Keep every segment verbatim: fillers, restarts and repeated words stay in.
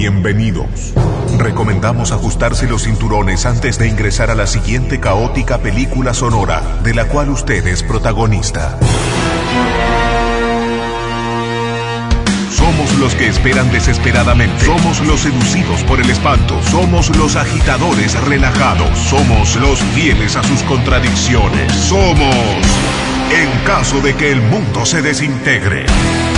bienvenidos. Recomendamos ajustarse los cinturones antes de ingresar a la siguiente caótica película sonora de la cual usted es protagonista. Somos los que esperan desesperadamente. Somos los seducidos por el espanto. Somos los agitadores relajados. Somos los fieles a sus contradicciones. Somos en caso de que el mundo se desintegre.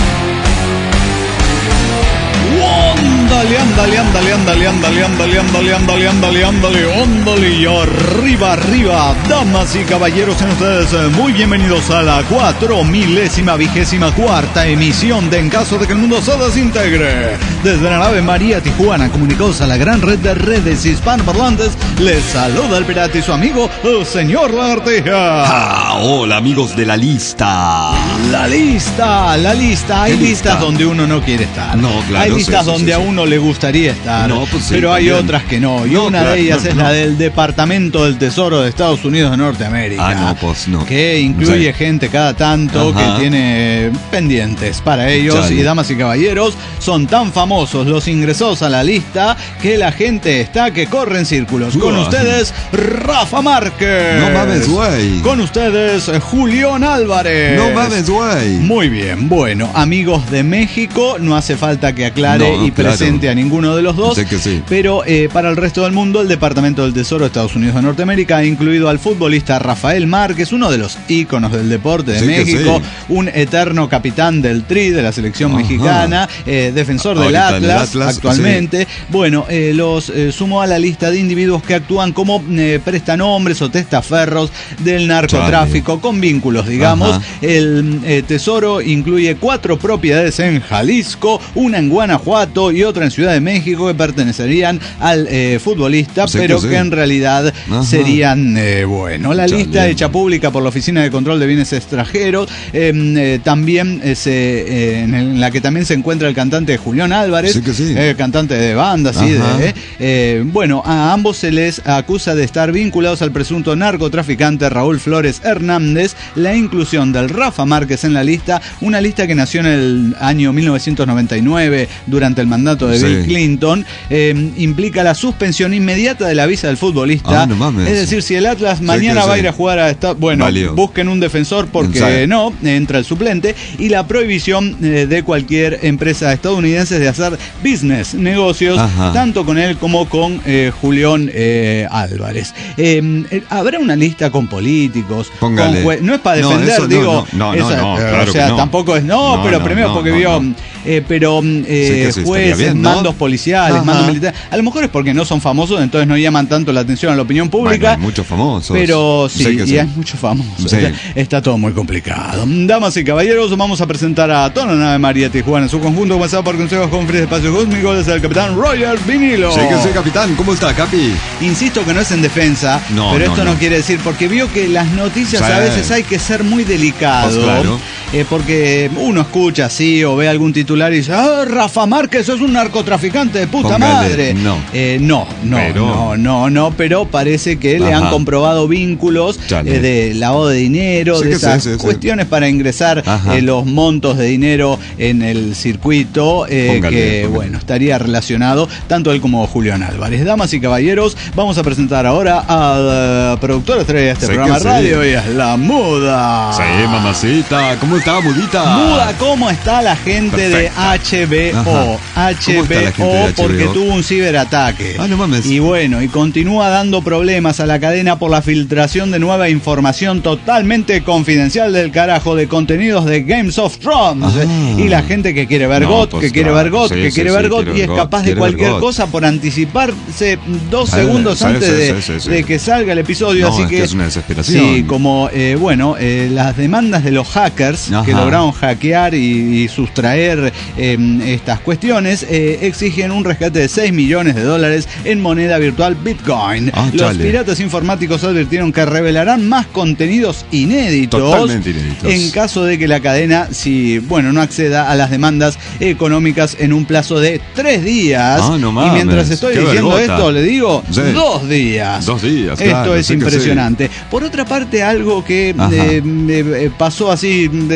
Ándale, ándale, ándale, ándale, ándale, ándale, ándale, ándale, ándale, ándale, ándale, y arriba, arriba, damas y caballeros, sean ustedes muy bienvenidos a la cuatro milésima vigésima cuarta emisión de En caso de que el mundo se desintegre. Desde la nave María Tijuana, comunicados a la gran red de redes hispanoparlantes, les saluda el pirata y su amigo, el señor Lagartija. Ah, hola amigos de la lista. La lista, la lista, hay ¿Qué listas lista? donde uno no quiere estar. No, claro. Hay listas sí, sí, donde sí, a sí. uno le gustaría estar, No, pues sí, pero hay también. otras que no. Y No, una claro, de ellas no, es no. la del Departamento del Tesoro de Estados Unidos de Norteamérica. Ah, no, pues no. Que incluye Sí. gente cada tanto Ajá. que tiene pendientes para ellos. Chale. Y damas y caballeros, son tan famosos los ingresados a la lista que la gente está que corre en círculos. Con Uah. ustedes, Rafa Márquez. No mames, güey. Con ustedes, Julián Álvarez. No mames, güey. Muy bien, bueno, amigos de México, no hace falta que aclare No, y claro. presente a ninguno de los dos, Sé que sí. pero eh, para el resto del mundo, el Departamento del Tesoro de Estados Unidos de Norteamérica ha incluido al futbolista Rafael Márquez, uno de los íconos del deporte de Sé que México, sí. un eterno capitán del Tri, de la selección Ajá. mexicana, eh, defensor del Ahorita Atlas, el Atlas, actualmente. Bueno, eh, los eh, sumó a la lista de individuos que actúan como eh, prestanombres o testaferros del narcotráfico, Chale. con vínculos, digamos. Ajá. El eh, Tesoro incluye cuatro propiedades en Jalisco, una en Guanajuato y otra en Ciudad de México que pertenecerían al eh, futbolista, Sé pero que que, sí. en realidad Ajá. serían, eh, bueno, la Chale. lista hecha pública por la Oficina de Control de Bienes Extranjeros, eh, eh, también eh, se, eh, en, el- en la que también se encuentra el cantante Julián Álvarez, Sé que sí. eh, cantante de banda, sí, Ajá. de, eh, eh, bueno, a ambos se les acusa de estar vinculados al presunto narcotraficante Raúl Flores Hernández. La inclusión del Rafa Márquez en la lista, una lista que nació en el año mil novecientos noventa y nueve durante el mandato de Sí. Bill Clinton, eh, implica la suspensión inmediata de la visa del futbolista. Ah, no mames. Es decir, si el Atlas Sé mañana que va a sí. ir a jugar a esta, bueno, Valió. busquen un defensor porque Exacto. no, entra el suplente, y la prohibición eh, de cualquier empresa estadounidense de hacer business, negocios, Ajá. tanto con él como con eh, Julián eh, Álvarez. Eh, eh, ¿Habrá una lista con políticos? Póngale. Con jue- no es para No, defender, eso no, digo. no, no, esa- no, eh, claro o sea, que no. tampoco es. No, No, pero no, primero no, porque no, vio. no. eh, pero eh, Sí que sí, estaría jueces, bien, ¿no? mandos policiales, Ajá. mandos militares. A lo mejor es porque no son famosos, entonces no llaman tanto la atención a la opinión Bueno, pública. hay muchos famosos. Pero sí, Sé que y sí. hay muchos famosos. Sí. O sea, está todo muy complicado. Damas y caballeros, vamos a presentar a toda la nave María Tijuana en su conjunto, comenzado por consejos con Free Espacio Cósmico, desde el capitán Roger Vinilo. Sé que sí, capitán. ¿Cómo está, Capi? Insisto que no es en defensa, No, pero no, esto no, no. quiere decir, porque vio que las noticias Sí. a veces hay que ser muy delicado. Pues claro. eh, porque uno escucha así o ve algún titular y dice, ah, Rafa Márquez es un narcotraficante de puta Póngale, madre. no. Eh, no, no, Pero- no, no, no, pero parece que le Ajá. han comprobado vínculos Chale. eh, de lavado de dinero, Sí de que esas sí, sí, sí. cuestiones para ingresar Ajá. eh, los montos de dinero en el circuito, eh, Póngale, que póngale. bueno, estaría relacionado tanto él como Julián Álvarez. Damas y caballeros, vamos a presentar ahora al uh, productor estrella de este Sé programa que de sí. radio, y es la Muda. Sí, mamacita. ¿Cómo está, mudita? Muda, ¿cómo está la gente Perfecta. de H B O? Ajá. ¿Cómo está la gente de H B O porque H B O? tuvo un ciberataque. Ah, no mames. Y bueno, y continúa dando problemas a la cadena por la filtración de nueva información totalmente confidencial del carajo de contenidos de Games of Thrones. Ah. Y la gente que quiere ver No, GOT, pues que quiere claro. ver GOT, Sí, que sí, quiere sí, ver GOT, quiere y ver es GOT, capaz de quiere ver cualquier GOT. cosa por anticiparse dos Sí, segundos sí, antes sí, de, sí, sí, sí. de que salga el episodio. No, Así es que, que es una desesperación. Sí, como, eh, bueno, eh, las demandas de los hackers Ajá. que lograron hackear y, y sustraer eh, estas cuestiones eh, exigen un rescate de seis millones de dólares en moneda virtual Bitcoin. Ah, los chale. piratas informáticos advirtieron que revelarán más contenidos inéditos Totalmente inéditos. en caso de que la cadena, si bueno, no acceda a las demandas económicas en un plazo de tres días. Ah, no y mames, mientras estoy qué diciendo vergota. esto, le digo Sí. dos días. Dos días, Esto claro, es sé que sí. impresionante. Por otra parte, algo que Ajá. eh, eh, pasó así de,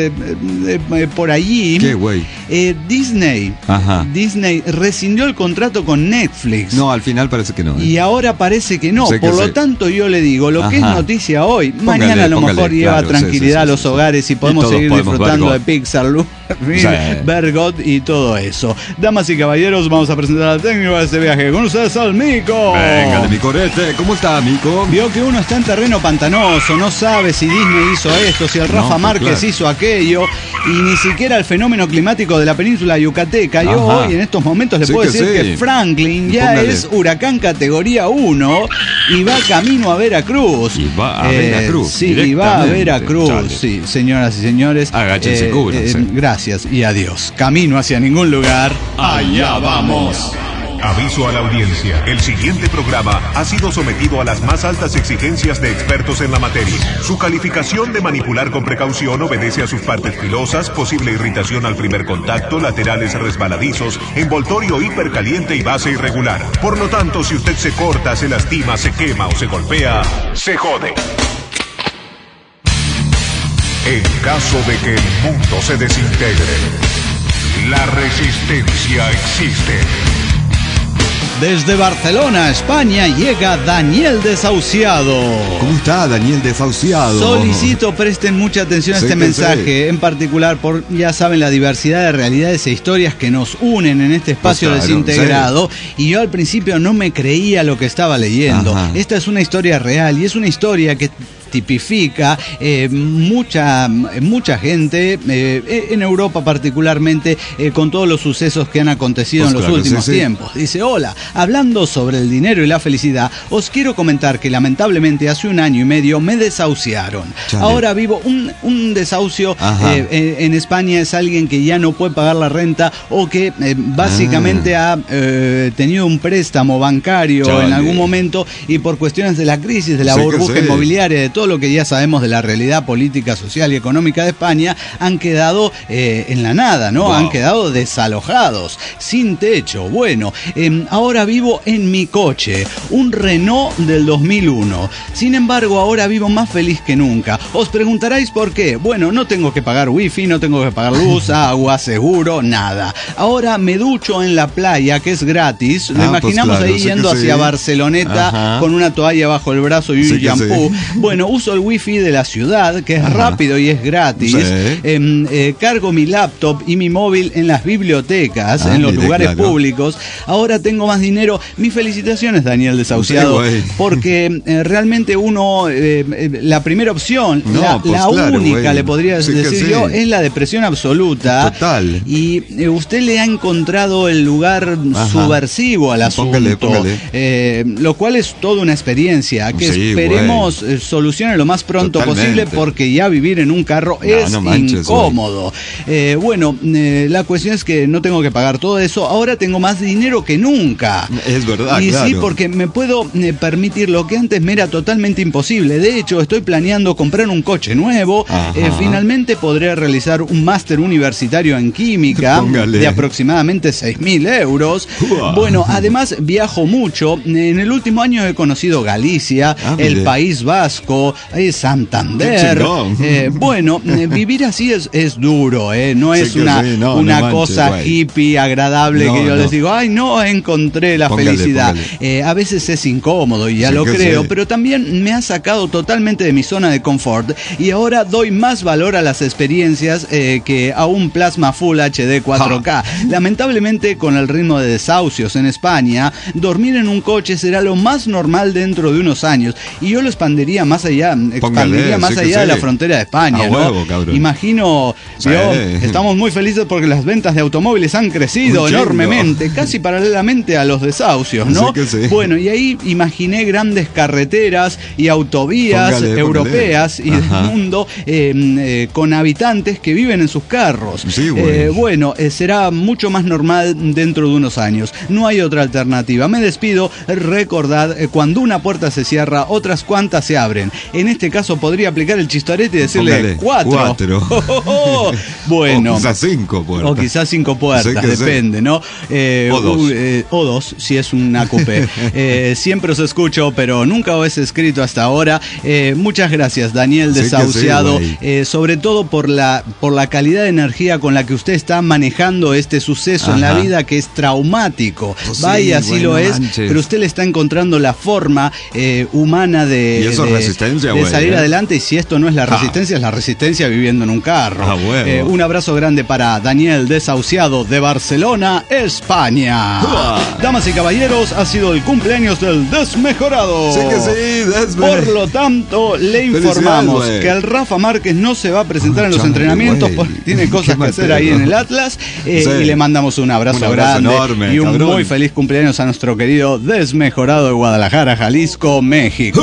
eh, eh, eh, por allí. ¿Qué, güey? Eh, Disney. Ajá. Disney rescindió el contrato con Netflix. No, al final parece que no. ¿eh? Y ahora parece que no. Sé que por lo sé. tanto, yo le digo, lo que Ajá. es noticia hoy, Póngale, mañana a lo póngale, mejor lleva claro, tranquilidad sí, sí, a sí, los sí. hogares y podemos Y todos seguir podemos disfrutando ver de God. Pixar, Lu- Sí. Vergot y todo eso. Damas y caballeros, vamos a presentar al técnico de este viaje. Con ustedes al Mico. Venga, de mi corete. ¿Cómo está, Mico? Vio que uno está en terreno pantanoso, no sabe si Disney hizo esto, si el Rafa No, pues, Márquez claro. hizo aquello, y ni siquiera el fenómeno climático de la península yucateca. Yo Ajá. hoy en estos momentos le Sí puedo que decir sí. que Franklin ya Póngale. es huracán categoría uno y va camino a Veracruz. Y va a Veracruz, Sí, y va a directamente. Veracruz. Chale. Sí, señoras y señores. Agáchense, cúbranse. Gracias y adiós. Camino hacia ningún lugar. Allá vamos. Aviso a la audiencia. El siguiente programa ha sido sometido a las más altas exigencias de expertos en la materia. Su calificación de manipular con precaución obedece a sus partes filosas, posible irritación al primer contacto, laterales resbaladizos, envoltorio hipercaliente y base irregular. Por lo tanto, si usted se corta, se lastima, se quema o se golpea, se jode. En caso de que el mundo se desintegre, la resistencia existe. Desde Barcelona, España, llega Daniel Desahuciado. ¿Cómo está, Daniel Desahuciado? Solicito presten mucha atención a Sí este que mensaje, en particular por, ya saben, la diversidad de realidades e historias que nos unen en este espacio Pues claro, desintegrado. Y yo al principio no me creía lo que estaba leyendo. Ajá. Esta es una historia real y es una historia que tipifica eh, mucha mucha gente eh, en Europa particularmente eh, con todos los sucesos que han acontecido Pues en los claro, últimos sí, sí. tiempos. Dice: hola, hablando sobre el dinero y la felicidad, os quiero comentar que lamentablemente hace un año y medio me desahuciaron. Chale. Ahora vivo un, un desahucio eh, en, en España es alguien que ya no puede pagar la renta o que eh, básicamente Ah. ha eh, tenido un préstamo bancario Chale. en algún momento y por cuestiones de la crisis, de la Sí que burbuja sí. inmobiliaria, de todo lo que ya sabemos de la realidad política, social y económica de España, han quedado eh, en la nada, ¿no? Wow. Han quedado desalojados, sin techo. Bueno, eh, ahora vivo en mi coche, un Renault del dos mil uno. Sin embargo, ahora vivo más feliz que nunca. Os preguntaréis por qué. Bueno, no tengo que pagar wifi, no tengo que pagar luz, agua, seguro, nada. Ahora me ducho en la playa, que es gratis. Lo Ah, pues imaginamos claro, ahí sí que yendo sí. hacia Barceloneta Ajá. con una toalla bajo el brazo y un Sí que shampoo. sí. Bueno, uso el wifi de la ciudad, que es Ajá. rápido y es gratis. Sí. Eh, eh, cargo mi laptop y mi móvil en las bibliotecas, Ah, en los mire, lugares claro. públicos. Ahora tengo más dinero. Mis felicitaciones, Daniel Desahuciado, Sí, güey. porque eh, realmente uno, eh, eh, la primera opción, No, la, pues la claro, única, güey. le podría Sí que decir sí. yo, es la depresión absoluta. Total. Y eh, usted le ha encontrado el lugar Ajá. subversivo al asunto. Póngale, póngale. Eh, lo cual es toda una experiencia que Sí, esperemos eh, solucione lo más pronto Totalmente. posible, porque ya vivir en un carro No, es no manches, incómodo. Eh, bueno, eh, la cuestión es que no tengo que pagar todo eso. Ahora tengo más dinero que nunca. Es verdad, Y claro. sí, porque me puedo eh, permitir lo que antes me era totalmente imposible. De hecho, estoy planeando comprar un coche nuevo. Ajá. Eh, finalmente podré realizar un máster universitario en química Póngale. de aproximadamente seis mil euros. Uah. Bueno, además viajo mucho. En el último año he conocido Galicia, Ah, el mire. País Vasco, eh, Santander. Qué chingón. Eh, bueno, eh, vivir así es, es duro, eh. No Sí es que una, sí, no, una no manches, cosa güey. hippie agradable No, que yo no. les digo, ay, no encontré la Póngale, felicidad. póngale. Eh, a veces es incómodo y ya Sí lo que creo, sí. pero también me ha sacado totalmente de mi zona de confort y ahora doy más valor a las experiencias eh, que a un plasma Full H D cuatro K. Lamentablemente, con el ritmo de desahucios en España, dormir en un coche será lo más normal dentro de unos años y yo lo expandiría más allá, expandiría más sí que allá de sí. la frontera de España, A ¿no? huevo, cabrón. Imagino, Sí. yo, estamos muy felices porque las ventas de automóviles han crecido Un chingo. enormemente, casi paralelamente a los desahucios, ¿no? Sí que sí. Bueno, y ahí imaginé grandes carreteras y autovías Póngale, póngale. europeas y Ajá. del mundo eh, eh, con habitantes que viven en sus carros. Sí, güey. Eh, bueno, eh, será mucho más normal dentro de unos años. No hay otra alternativa. Me despido. Recordad, eh, cuando una puerta se cierra, otras cuantas se abren. En este caso podría aplicar el chistorete y decirle Póngale, cuatro. cuatro. Oh, oh, oh. Bueno. O quizás cinco puertas. O quizás cinco puertas, Sí, depende, sí. ¿no? Eh, O dos. u- eh, o dos, si es una coupé. eh, siempre os escucho, pero nunca os he escrito hasta ahora. Eh, muchas gracias, Daniel Sí que Desahuciado, sí, güey. eh, sobre todo por la, por la calidad de energía con la que usted está manejando este suceso en la Ajá. vida que es traumático. Pues sí, Vaya, así güey, lo no es, manches. pero usted le está encontrando la forma eh, humana de, Y eso es de- resistencia, de güey, salir ¿eh? adelante. Y si esto no es la Ja. resistencia, es la resistencia viviendo en un carro. Ah, huevo. Eh, un abrazo grande para Daniel Desahuciado de Barcelona, España. Uah. Damas y caballeros, ha sido el cumpleaños del Desmejorado. Sí que sí, Desme. Por lo tanto, le Felicidades, informamos güey. que el Rafa Márquez no se va a presentar Ah, en los chale, entrenamientos güey. porque tiene cosas Qué que hacer mal ahí pedo. en el Atlas. eh, Sí. Y le mandamos un abrazo, Un abrazo grande enorme, y un cabrón. muy feliz cumpleaños a nuestro querido Desmejorado de Guadalajara, Jalisco, México.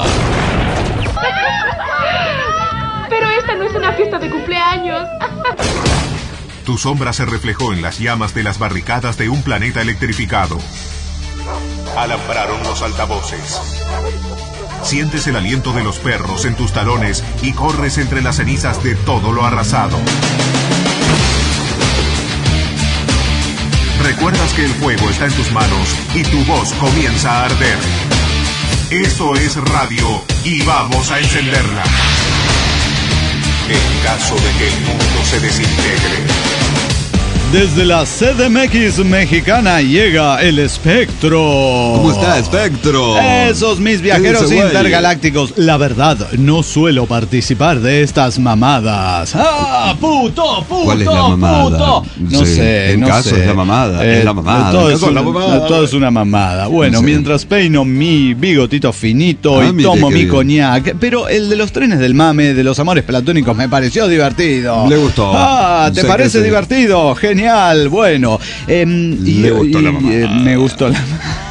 Pero esta no es una fiesta de cumpleaños. Tu sombra se reflejó en las llamas de las barricadas de un planeta electrificado. Alambraron los altavoces. Sientes el aliento de los perros en tus talones y corres entre las cenizas de todo lo arrasado. Recuerdas que el fuego está en tus manos y tu voz comienza a arder. Eso es radio y vamos a encenderla. En caso de que el mundo se desintegre. Desde la C D M X mexicana llega el Espectro. ¿Cómo está, Espectro? Esos mis viajeros ¿Qué dice, güey? intergalácticos. La verdad, no suelo participar de estas mamadas. ¡Ah, puto, puto, ¿Cuál es la mamada? puto! No Sí, sé, en no caso sé. es la mamada, es la mamada, Todo, en es caso es la una, mamada. todo es una mamada. Bueno, Sí. mientras peino mi bigotito finito Ah, y mire tomo qué mi bien. coñac. Pero el de los trenes del mame, de los amores platónicos, me pareció divertido. Le gustó. Ah, ¿te Sé que parece sí. divertido? Genial. Bueno, em, y- Le gustó y- la mamada. eh, me gustó la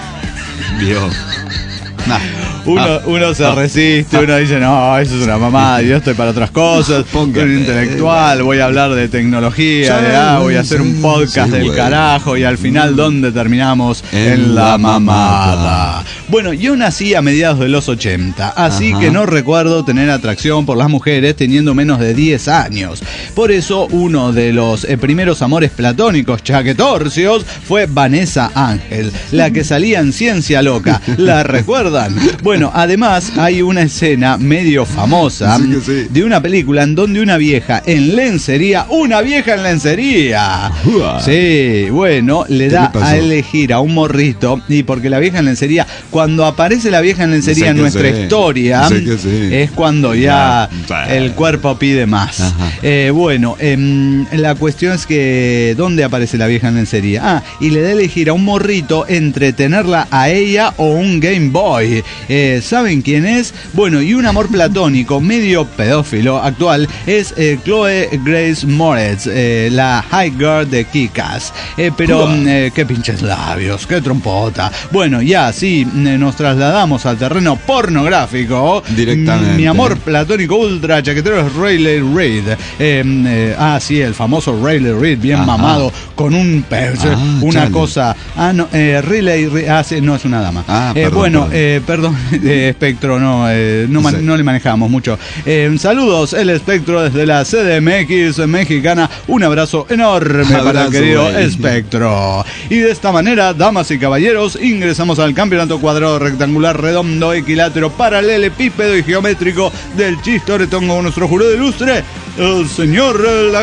Dios. Nah. Uno, Ah. uno se Ah. resiste, uno dice, no, eso es una mamada, yo estoy para otras cosas, Ponga. soy un intelectual, voy a hablar de tecnología, Sí, de, ah, voy a hacer un sí, podcast sí, del güey. carajo, y al final, ¿dónde terminamos? En, En la la mamada. mamada. Bueno, yo nací a mediados de los ochenta, así Ajá. que no recuerdo tener atracción por las mujeres teniendo menos de diez años. Por eso, uno de los eh, primeros amores platónicos chaquetorcios fue Vanessa Ángel, la que salía en Ciencia Loca. ¿La recuerdan? Bueno, además hay una escena medio famosa Sí que sí. de una película en donde una vieja en lencería, una vieja en lencería. Ua. Sí, bueno, le ¿Qué da le pasó? a elegir a un morrito, y porque la vieja en lencería, cuando aparece la vieja en lencería Sé en que nuestra sí. historia, Sé que sí. es cuando ya Ya, el cuerpo pide más. Ajá. Eh, bueno, em, la cuestión es que, ¿dónde aparece la vieja en lencería? Ah, y le da a elegir a un morrito entre tenerla a ella o un Game Boy. Eh, ¿Saben quién es? Bueno, y un amor platónico medio pedófilo actual es eh, Chloe Grace Moretz, eh, la High Girl de Kick-Ass. Eh, pero, Uah. eh, qué pinches labios, qué trompota. Bueno, ya, sí, eh, nos trasladamos al terreno pornográfico. Directamente. Mi amor platónico ultra chaquetero es Riley Reid. Eh, eh, ah, sí, el famoso Riley Reid, bien Ajá. mamado, con un pe- Ah, una chale. cosa. Ah, no, eh, Riley Reid, ah, sí, no es una dama. Ah, Eh, perdón, bueno, perdón. eh, perdón, eh, Espectro, no, eh, no, man- Sí. no le manejamos mucho. Eh, saludos, el Espectro desde la C D M X mexicana. Un abrazo enorme para el Abrazo, querido güey. Espectro. Y de esta manera, damas y caballeros, ingresamos al campeonato cuadrado, rectangular, redondo, equilátero, paralelepípedo y geométrico del chistoretón con nuestro jurado ilustre, el señor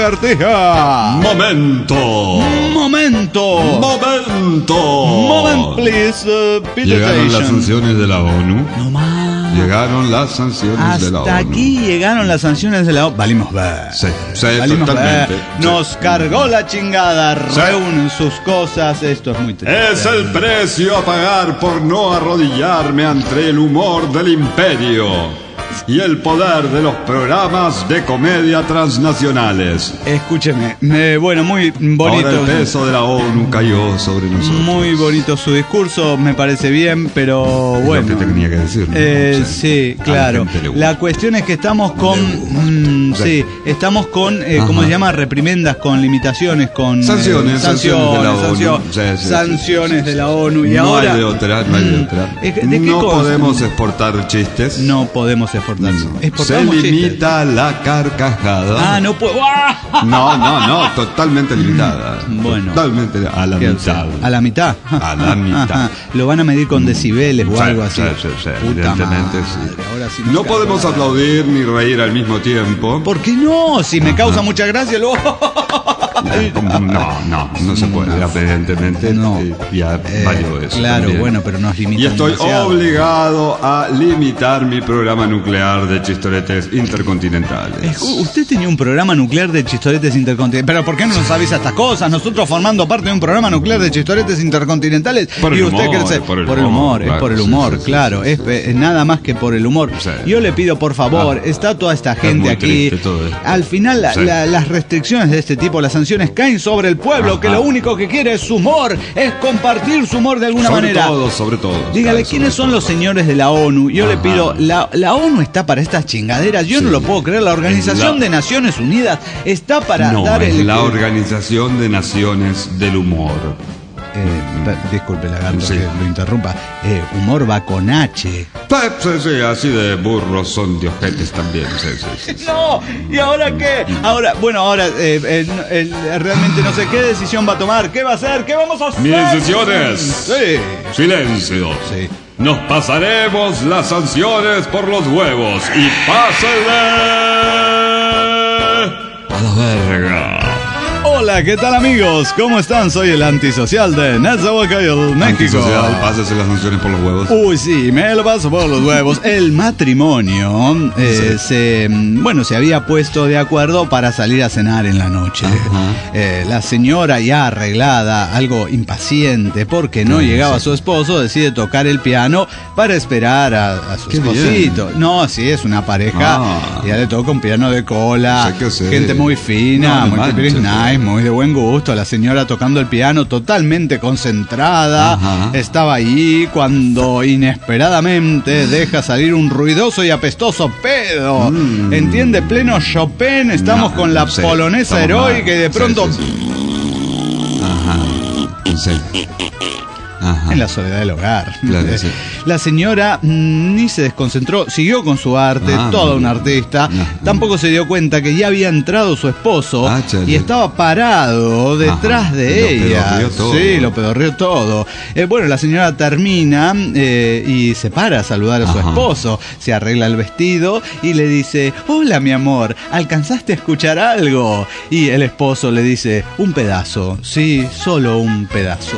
Lagartija. Momento. Momento. Momento. Moment, please. Uh, Peter Llegaron las Station. sanciones de la ONU. No más. Llegaron las sanciones de la Hasta ONU. aquí llegaron las sanciones de la ONU. Valimos ver. Sí, sí, Valimos totalmente. ver. Nos cargó la chingada. Sí. Reúnen sus cosas. Esto es muy triste. Es el precio a pagar por no arrodillarme ante el humor del imperio y el poder de los programas de comedia transnacionales. Escúcheme. me- bueno, muy bonito. Ahora el peso de la ONU cayó sobre nosotros. Muy bonito su discurso. Me parece bien, pero Es bueno. lo que tenía que decir, ¿no? Eh, O sea, sí, a la claro. gente le gusta. La cuestión es que estamos con, Le gusta. mm, Sí. sí, estamos con, eh, ¿cómo Ajá. se llama? Reprimendas, con limitaciones, con Sanciones, eh, sanciones de la ONU. sancio- Sí, sí, sí, sanciones sí, sí, de sí. la ONU. Y no ahora hay de otra, no hay de Mm, otra. ¿de qué no cosa? podemos exportar chistes. no podemos exportar portarse. No. Exportamos Se chistes. limita la carcajada. Ah, no puedo. ¡Ah! No, no, no, totalmente limitada. Bueno. Totalmente a la ¿Qué mitad. hace? ¿A la mitad? A la mitad. Lo van a medir con decibeles o Sí, algo así. sí, sí, sí, Puta evidentemente madre, sí. ahora sí nos No cago podemos la- aplaudir ni reír al mismo tiempo. ¿Por qué no? Si me causa mucha gracia, luego. No, no, no se puede, No. evidentemente. No. eh, Ya Eh, valió eso. claro, también. bueno, pero nos limita Y estoy demasiado. obligado a limitar mi programa nuclear de chistoretes intercontinentales. Eh, Usted tenía un programa nuclear de chistoretes intercontinentales. Pero ¿por qué no nos avisa estas cosas? Nosotros formando parte de un programa nuclear de chistoretes intercontinentales. Por el y usted humor, cree ser- por el por el humor, humor, es claro, por el sí, humor, sí, sí, claro. sí, es, es nada más que por el humor. Sí. Yo le pido, por favor, Ah. está toda esta gente muy aquí. triste todo esto. Al final, la- Sí. la- las restricciones de este tipo, las sanciones caen sobre el pueblo, Ajá. que lo único que quiere es humor, es compartir su humor de alguna Sobre manera. todo, sobre todo. Dígale, Claro, ¿quiénes sobre son los todo. señores de la ONU? Yo le Ajá. pido, la, la ONU está para estas chingaderas, yo no Sí. lo puedo creer, la Organización La- de Naciones Unidas está para No, dar es el... la Organización de Naciones del Humor. Eh, per- disculpe, lagarto, Sí. que lo interrumpa. Eh, humor va con H. Sí, sí, sí, así de burros son de ojetes también. Sí, sí, sí. No, ¿y ahora qué? Ahora, bueno, ahora eh, eh, no- eh, realmente no sé qué decisión va a tomar, qué va a hacer, qué vamos a hacer. Mis decisiones. Sí. Silencio. Sí. Nos pasaremos las sanciones por los huevos y pásenle a la verga. Hola, ¿qué tal amigos? ¿Cómo están? Soy el antisocial de Nezahualcóyotl, México. Antisocial, pásese las sanciones por los huevos. Uy, sí, me lo paso por los huevos. El matrimonio eh, se, bueno, se había puesto de acuerdo para salir a cenar en la noche. Eh, la señora ya arreglada, algo impaciente porque no Sí, llegaba sí. su esposo, decide tocar el piano para esperar a, a su Qué esposito. No, sí, es una pareja. Ah. Ya le toca un piano de cola, Sé que sé. gente muy fina, No, muy no pipiris manches, nice, muy de buen gusto. La señora tocando el piano totalmente concentrada. Ajá. Estaba allí cuando inesperadamente deja salir un ruidoso y apestoso pedo. Mm. ¿Entiende? Pleno Chopin. Estamos No, con la sí, polonesa estamos heroica mal. y de Sí, pronto... sí, sí. Ajá. Sí. Ajá. En la soledad del hogar. Claro, Eh, sí. La señora mm, ni se desconcentró, siguió con su arte, Ah, toda muy una bien. artista. Ajá. Tampoco se dio cuenta que ya había entrado su esposo Ah, chale. y estaba parado detrás Ajá. de Lo ella. pedorreó todo. Sí, lo pedorreó todo. Eh, bueno, la señora termina eh, y se para a saludar a su Ajá. esposo. Se arregla el vestido y le dice: hola, mi amor, ¿alcanzaste a escuchar algo? Y el esposo le dice: un pedazo. Sí, solo un pedazo.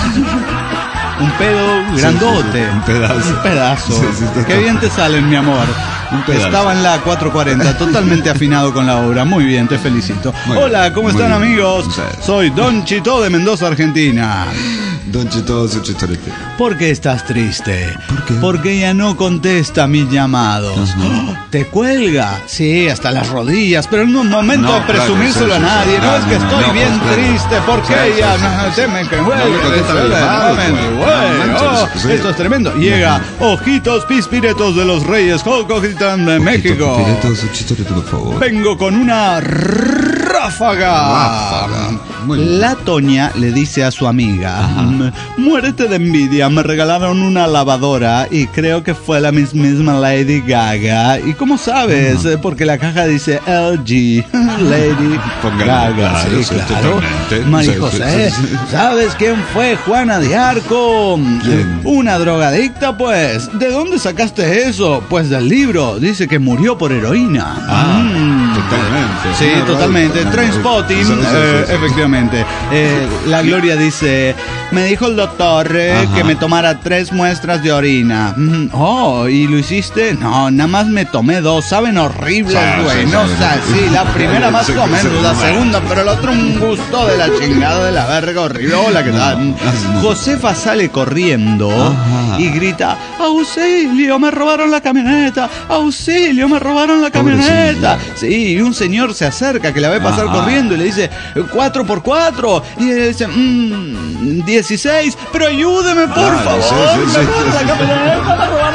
Un pedo grandote. sí, sí, un pedazo. Un pedazo. Sí, sí, está- Qué bien te salen, mi amor. Un pedazo. Estaba en la cuatro cuarenta, totalmente afinado con la obra. Muy bien, te felicito. Muy Hola, bien, ¿cómo muy están, bien. amigos? Sí. Soy Don Chito de Mendoza, Argentina. Don Chito, su chistorete. ¿Por qué estás triste? ¿Por qué? Porque ella no contesta mis llamados. Ajá. ¡Oh! ¿Te cuelga? Sí, hasta las rodillas, pero en un momento No, de presumírselo claro, a sí, sí, nadie. sí. No, No, es que no, estoy no, bien pues, claro. triste porque Sí, sí, ella sí, no sí. teme que No le cuelgue. contesta la Eso, llamada, realmente, pues. bueno, No manches, oh, sí. esto es tremendo. Llega Ojitos Pispiretos de los Reyes Jocojitán de México. Pireto, su chistorete, por favor. Vengo con una ráfaga. Ráfaga. Muy bien. La Toña le dice a su amiga: Ajá. "M- muérete de envidia, me regalaron una lavadora y creo que fue la mismísima Lady Gaga. ¿Y cómo sabes? Eh, Porque la caja dice L G, Lady Póngale, Gaga. claro, Sí, sí, claro. totalmente. María Sí, José, sí, sí, sí. ¿sabes quién fue Juana de Arco? ¿Quién? Una drogadicta, pues. ¿De dónde sacaste eso? Pues del libro. Dice que murió por heroína. Ah, Mm. totalmente. Sí, Una totalmente. droga. Trainspotting, Sí, sí, sí, eh, sí. efectivamente. Eh, la Gloria dice: me dijo el doctor eh, Ajá. que me tomara tres muestras de orina. Mm, oh, ¿y lo hiciste? No, nada más me tomé dos. Saben horribles, Sí, güey. sí, No, sí. o sea, sí, la primera más Sí, o sí, menos, sí, la sí. segunda, pero el otro un gusto de la chingada de la verga horrible. Hola, ¿qué tal? no. Josefa sale corriendo Ajá. y grita: auxilio, me robaron la camioneta. Auxilio, me robaron la camioneta. Pobrecilla. Sí, y un señor se acerca que la ve pasar Ajá. corriendo y le dice: cuatro por cuatro. Y él dice: mmm, dieciséis. Pero ayúdeme, por Claro, favor. sí, sí, me sí, robaron sí. la camioneta, me robaron la camioneta.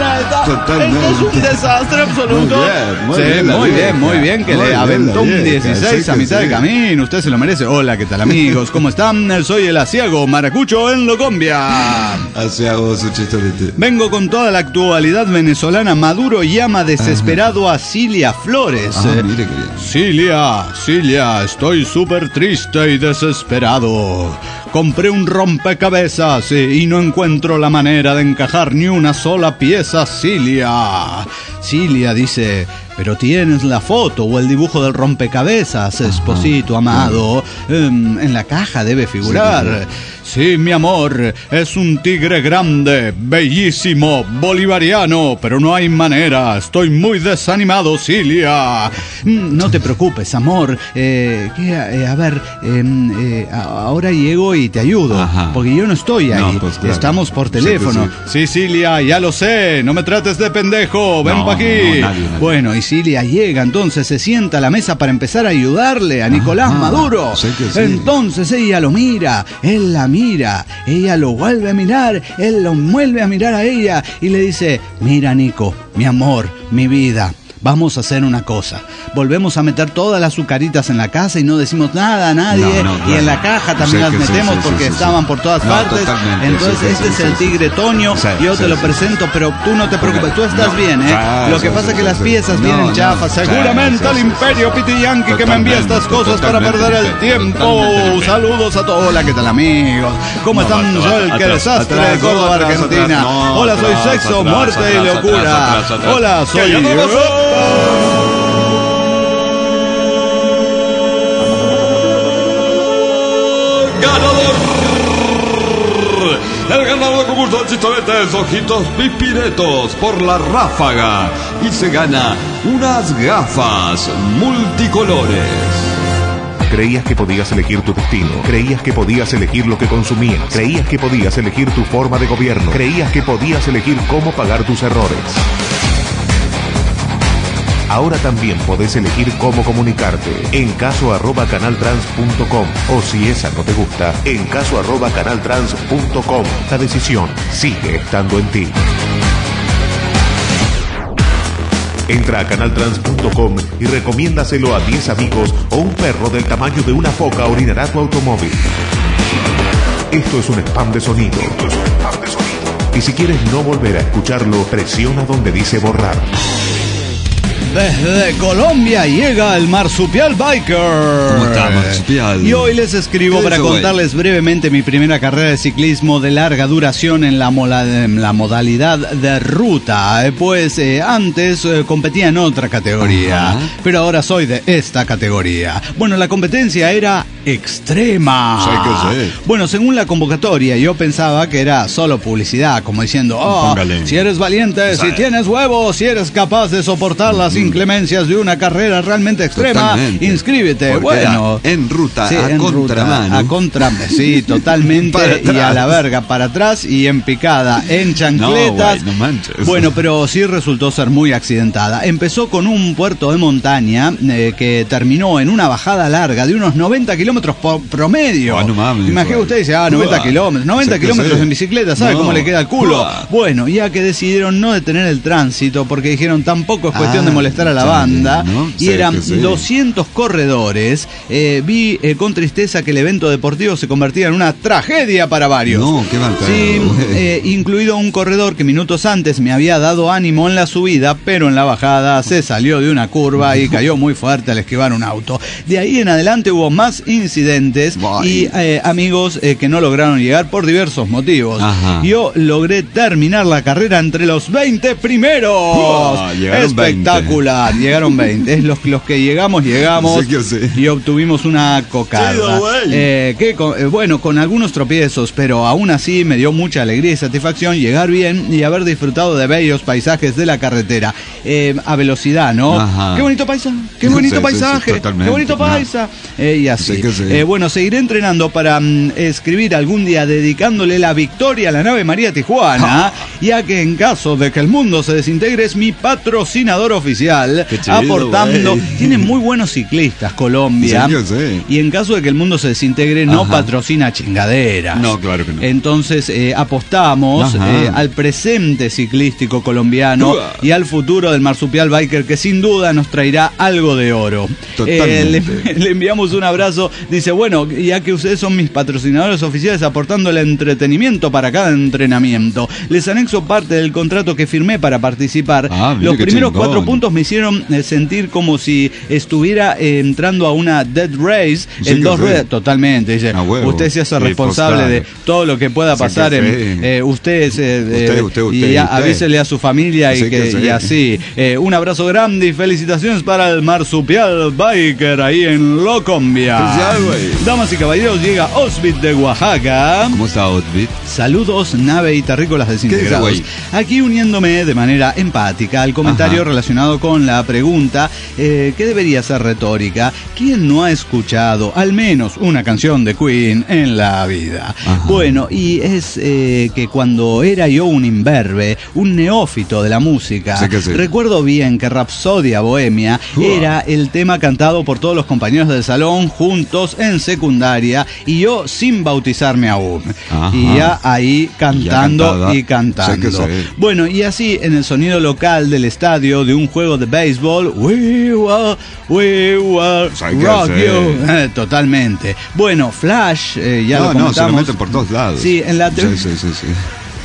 camioneta. Totalmente. Esto es un desastre absoluto. Muy bien, muy sí, bien la muy vieja. bien, muy bien, que Muy le bien aventó la un vieja, dieciséis sí a que mitad sí. de camino. Usted se lo merece. Hola, ¿qué tal, amigos? ¿Cómo están? Soy el asiago Maracucho en Locombia. Hacia vos su chistolete. Vengo con toda la actualidad venezolana. Maduro llama desesperado a Cilia Flores. Ah, Eh, mire qué bien. Cilia, Cilia, estoy súper triste y desesperado. Compré un rompecabezas eh, y no encuentro la manera de encajar ni una sola pieza, Cilia. Cilia dice, pero tienes la foto o el dibujo del rompecabezas, esposito amado. Em, en la caja debe figurar. Sí, mi amor, es un tigre grande, bellísimo, bolivariano, pero no hay manera. Estoy muy desanimado, Cilia. Mm, No te preocupes, amor. Eh, que, eh, a ver, em, eh, a- ahora llego y te ayudo, Ajá. porque yo no estoy ahí. No, pues, claro. Estamos por Sí, pues, teléfono. Sí, Cilia, ya lo sé. No me trates de pendejo. Ven No, pa' aquí. no, nadie, nadie. Bueno, y Cilia llega, entonces se sienta a la mesa para empezar a ayudarle a Nicolás Ajá, Maduro. sé que sí. Entonces ella lo mira, él la mira, ella lo vuelve a mirar, él lo vuelve a mirar a ella y le dice, mira Nico, mi amor, mi vida, vamos a hacer una cosa. Volvemos a meter todas las azucaritas en la casa y no decimos nada a nadie. No, no, y en claro. la caja también Sé las que sí, metemos sí, sí, porque sí, estaban sí. por todas No, partes. totalmente, Entonces sí, sí, este sí, es sí, el sí. tigre Toño. Sí, Yo sí, te lo sí, presento, pero tú no te preocupes. Tú estás No. bien, ¿eh? Ah, Lo que sí, pasa sí, es que sí, las sí. piezas No, vienen no. chafas. Sí, Seguramente sí, al sí, imperio sí. Piti Yankee que me envía estas Totalmente, cosas para totalmente, perder el tiempo. totalmente. Saludos a todos. Hola, ¿qué tal, amigos? ¿Cómo No, están? basta, Soy el basta, que atrás, desastre atrás, de Córdoba, atrás, Argentina. atrás, no, Hola, soy atrás, sexo, atrás, muerte y atrás, locura. atrás, atrás. Hola, soy Que ya no yo. pasó. ¡Ganador! El ganador del concurso de chistoletes, ojitos pipiretos por la ráfaga. Y se gana unas gafas multicolores. Creías que podías elegir tu destino, creías que podías elegir lo que consumías, creías que podías elegir tu forma de gobierno, creías que podías elegir cómo pagar tus errores. Ahora también podés elegir cómo comunicarte en caso arroba canaltrans punto com o si esa no te gusta, en caso arroba canaltrans punto com. La decisión sigue estando en ti. Entra a canaltrans punto com y recomiéndaselo a diez amigos o un perro del tamaño de una foca orinará tu automóvil. Esto es un spam de sonido. Esto es un spam de sonido. Y si quieres no volver a escucharlo, presiona donde dice borrar. Desde Colombia llega el Marsupial Biker. ¿Cómo está, Marsupial? Y hoy les escribo ¿Qué para dice, güey? contarles brevemente mi primera carrera de ciclismo de larga duración en la, mola- en la modalidad de ruta. Eh, Pues eh, antes eh, competía en otra categoría, Ajá. pero ahora soy de esta categoría. Bueno, la competencia era extrema. Sí que sí. Bueno, según la convocatoria, yo pensaba que era solo publicidad, como diciendo, oh, Póngale. si eres valiente, si tienes huevos, si eres capaz de soportar las inclemencias de una carrera realmente extrema, Totalmente. inscríbete. Porque Bueno, era en ruta, sí, a en ruta, contramano. a contramano, sí, totalmente, Para y a la atrás. verga, para atrás y en picada, en chancletas. No, güey, no manches. Bueno, pero sí resultó ser muy accidentada. Empezó con un puerto de montaña eh, que terminó en una bajada larga de unos noventa kilómetros por promedio. Ah, no mames, Imagínate güey. usted dice, ah, noventa Uah. kilómetros, noventa Sé que kilómetros sí. en bicicleta, ¿sabe No. cómo le queda el culo? Uah. Bueno, ya que decidieron no detener el tránsito, porque dijeron tampoco es cuestión Ah, de molestar a la ya, banda, ¿no? y Sé eran que sí. doscientos corredores, eh, vi eh, con tristeza que el evento deportivo se convertía en una tragedia para varios. No, qué mal pedo, Sí, güey. eh, incluido un corredor que minutos antes me había dado ánimo en la subida, pero en la bajada se salió de una curva y cayó muy fuerte al esquivar un auto. De ahí en adelante hubo más incidentes Vaya. y eh, amigos eh, que no lograron llegar por diversos motivos. Ajá. Yo logré terminar la carrera entre los veinte primeros. Uah, llegaron Espectacular, llegaron veinte. Es los, los que llegamos, llegamos Sí que sí. y obtuvimos una cocarda. Chido, güey. Eh, que con- eh, bueno, con algunos tropiezos, pero aún así me dio mucha alegría y satisfacción llegar bien y haber disfrutado de bellos paisajes de la carretera eh, a velocidad, ¿no? Ajá. Qué bonito paisaje, qué Sí, bonito sí, sí, paisaje, totalmente, qué bonito no. paisa. Eh, y así. Sí que sí. Eh, bueno, seguiré entrenando para mm, escribir algún día dedicándole la victoria a la nave María Tijuana, ya que en caso de que el mundo se desintegre es mi patrocinador oficial. oficial, Qué chido, aportando. Wey. Tiene muy buenos ciclistas Colombia. ¿En serio? Sí. Y en caso de que el mundo se desintegre, no Ajá. patrocina chingaderas. No, claro que no. Entonces eh, apostamos eh, al presente ciclístico colombiano Uah. y al futuro del marsupial biker, que sin duda nos traerá algo de oro. Totalmente. Eh, le, le enviamos un abrazo. Dice, bueno, ya que ustedes son mis patrocinadores oficiales aportando el entretenimiento para cada entrenamiento, les anexo parte del contrato que firmé para participar. Ah, mira Los qué primeros chingón. cuatro puntos me hicieron eh, sentir como si estuviera eh, entrando a una dead race Sí, en que dos sí. ruedas. Totalmente, dice, A huevo. usted se hace Sí, responsable pues, de claro. todo lo que pueda Sí, pasar. que En, sí. eh, usted, eh, Usted, eh, usted, usted, y ya, usted. avísele a su familia y, Sí, que, que sí. y así. Eh, un abrazo grande y felicitaciones para el marsupial biker ahí en Locombia. Especial, güey. Damas y caballeros, llega Osbit de Oaxaca. ¿Cómo está Outfit? Saludos, nave y terrícolas desintegrados. ¿Qué dice, Aquí uniéndome de manera empática al comentario Ajá. relacionado con la pregunta eh, que debería ser retórica. ¿Quién no ha escuchado al menos una canción de Queen en la vida? Ajá. Bueno, y es eh, que cuando era yo un imberbe, un neófito de la música, Sí que sí. recuerdo bien que Rapsodia Bohemia Uah. era el tema cantado por todos los compañeros del salón juntos en secundaria y yo sin bautizarme aún. Ajá. Y ya ahí cantando cantaba. y cantando. Sí que sí. Bueno, y así en el sonido local del estadio de un juego de béisbol, we will, we will Sí que rock sí. you. Eh, totalmente. Bueno, Flash, eh, ya no, lo no, se comentamos. lo meten por todos lados. Sí, en la T V. Sí, sí, sí, sí.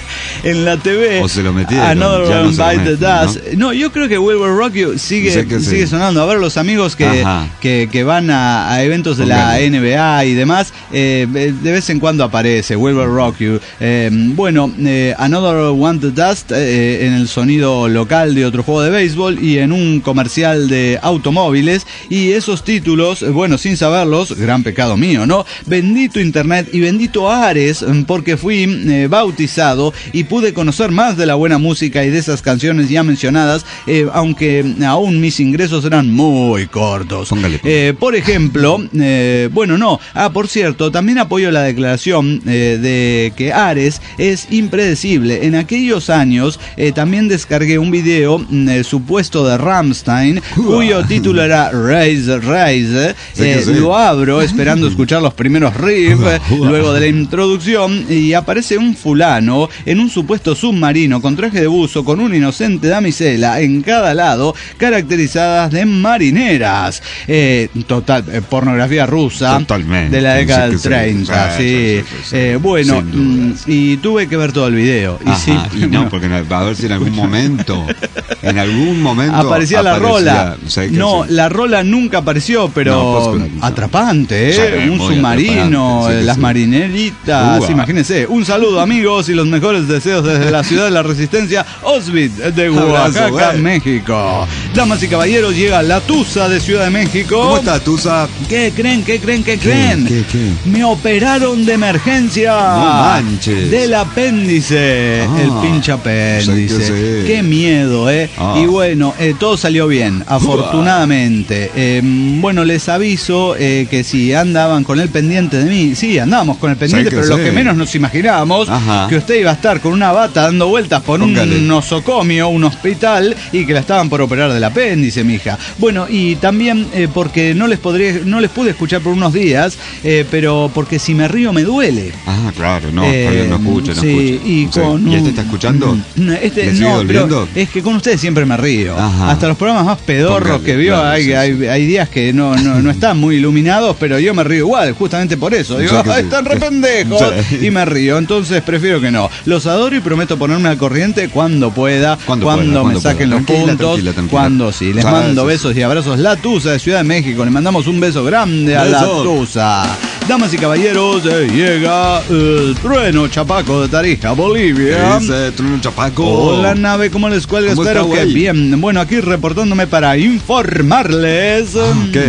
En la T V, O se lo metieron, Another ya no One se lo Bite the meten, Dust. ¿no? yo creo que We Will Rock You sigue, Sé que sí. sigue sonando. A ver, los amigos que, Ajá. que, que van a, a eventos de la Póngale. N B A y demás, eh, de vez en cuando aparece We Will Rock You. Eh, bueno, eh, Another One the Dust eh, en el sonido local de otro juego de béisbol y en un comercial de automóviles. Y esos títulos, bueno, sin saberlos, gran pecado mío, ¿no? Bendito Internet y bendito Ares, porque fui eh, bautizado y pude conocer más de la buena música y de esas canciones ya mencionadas, eh, aunque aún mis ingresos eran muy cortos. Póngale, póngale. Eh, por ejemplo, eh, bueno, no. Ah, por cierto, también apoyo la declaración eh, de que Ares es impredecible. En aquellos años eh, también descargué un video eh, supuesto de Rammstein, cuyo título era Rise, Rise. Sí que Eh, sí. Lo abro esperando escuchar los primeros riffs, eh, luego de la introducción, y aparece un fulano en un supuesto submarino con traje de buzo con una inocente damisela en cada lado, caracterizadas de marineras. Eh, total, eh, pornografía rusa. Totalmente. De la década Sí del que sí. treinta, sí. Sí, sí, sí, sí, sí. Eh, bueno, Sin dudas. mm, y tuve que ver todo el video. Y Ajá, sí, y no, porque no- a ver si en algún momento, en algún momento aparecía la rola. sé que No, sí. la rola nunca apareció, pero No, pues, pero- atrapante, ¿eh? Sí, un muy submarino, atrapante, sí que las sí. marineritas, Uah. imagínense. Un saludo, amigos, y los mejores deseos desde la ciudad de la Resistencia, Osbit de Abrazo, Oaxaca, güey. México. Damas y caballeros, llega la Tusa de Ciudad de México. ¿Cómo está, Tusa? ¿Qué creen? ¿Qué creen? ¿Qué creen? qué, qué? Me operaron de emergencia. No manches. Del apéndice. Ah, el pinche apéndice. sé que sí. Qué miedo, ¿eh? Ah. Y bueno, eh, todo salió bien, afortunadamente. Eh, bueno, les aviso eh, que si andaban con el pendiente de mí, sí, andábamos con el pendiente, que pero lo sí. que menos nos imaginábamos, Ajá. que usted iba a estar con una bata dando vueltas por Póngale. un nosocomio, un hospital, y que la estaban por operar del apéndice, mija. Bueno, y también eh, porque no les podré, no les pude escuchar por unos días, eh, pero porque si me río me duele. Ah, claro, no, Eh, está bien, no escucha, no sí, escucha. y Sí. con ¿Y este un- está escuchando? Mm, Este, ¿Le sigue no, pero doliendo? es que con ustedes siempre me río. Ajá. Hasta los programas más pedorros Póngale, que vio, claro, hay, sí, hay, sí. hay días que no, no, no están muy iluminados, pero yo me río igual, justamente por eso. Digo, Sí que "Ah, sí. están re pendejos", Sí. y me río. Entonces prefiero que no. Los adoro y prometo ponerme al corriente cuando pueda, Cuando cuando pueda, me cuando saquen pueda. los Tranquila, puntos, tranquila, tranquila. cuando sí. Les Ah, mando sí, besos y abrazos. La Tusa de Ciudad de México. Le mandamos un beso grande a la Beso. Tusa. Damas y caballeros, eh, llega el trueno chapaco de Tarija, Bolivia. ¿Qué dice Trueno Chapaco? Hola, nave, ¿cómo les cuelga? ¿Cómo Espero está, que güey? bien. Bueno, aquí reportándome para informarles Ah, ¿qué? mm,